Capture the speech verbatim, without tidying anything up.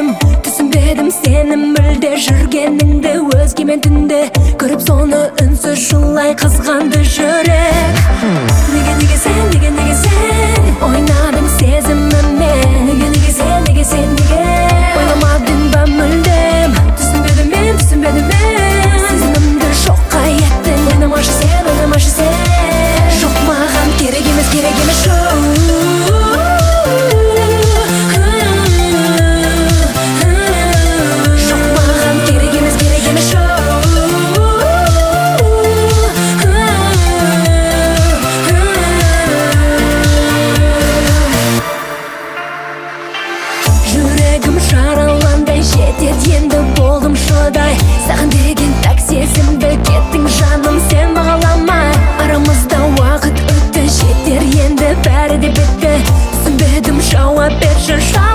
түсінбедім түсінбедім сені мүлде жүргеніңді өзгемен түнде көріп соны үнсіз шулай қызғанды жүрек. Неге неге сен неге неге сен ойнадың сезіміммен, неге неге сен неге сен неге ойламадың ба мүлдем, түсінбедім мен түсінбедім мен сезімімді жоққа еттің. Ойнамашы сен ойнамашы сен, жоқ маған керек емес керек емес жоқ маған керек емес керек емес жүрегім жараландай жетеді енді болдым шыдай, саған деген пәк сезімді кеттің жаным сен бағаламай. Арамызда уақыт өтті жетер енді бәрі де бітті, түсінбедім жауап берші